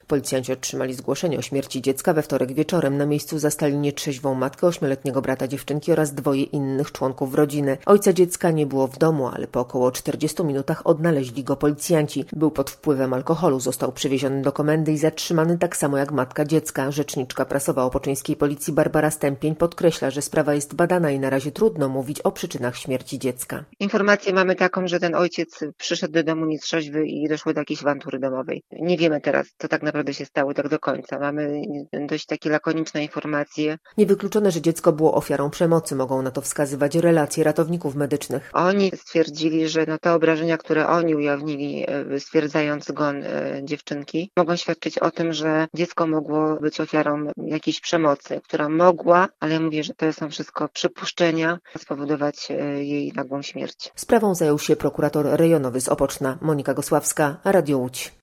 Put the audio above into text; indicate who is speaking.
Speaker 1: Policjanci otrzymali zgłoszenie o śmierci dziecka we wtorek wieczorem. Na miejscu zastali nietrzeźwą matkę, 8-letniego brata dziewczynki oraz 2 innych członków rodziny. Ojca dziecka nie było w domu, ale po około 40 minutach odnaleźli go policjanci. Był pod wpływem alkoholu, został przywieziony do komendy i zatrzymany, tak samo jak matka dziecka. Rzeczniczka prasowa opoczyńskiej policji Barbara Stępień podkreśla, że sprawa jest badana i na razie trudno mówić o przyczynach śmierci dziecka.
Speaker 2: Informację mamy taką, że ten ojciec przyszedł do domu nietrzeźwy i doszło do jakiejś awantury domowej. Nie wiemy teraz, co tak naprawdę się stało tak do końca. Mamy dość takie lakoniczne informacje.
Speaker 1: Niewykluczone, że dziecko było ofiarą przemocy. Mogą na to wskazywać relacje ratowników medycznych.
Speaker 2: Oni stwierdzili, że te obrażenia, które oni ujawnili, stwierdzając zgon dziewczynki, mogą świadczyć o tym, że dziecko mogło być ofiarą jakiejś przemocy, która mogła, ale ja mówię, że to są wszystko przypuszczenia, spowodować jej nagłą śmierć.
Speaker 1: Sprawą zajął się prokurator rejonowy z Opoczna, Monika Gosławska, Radio Łódź.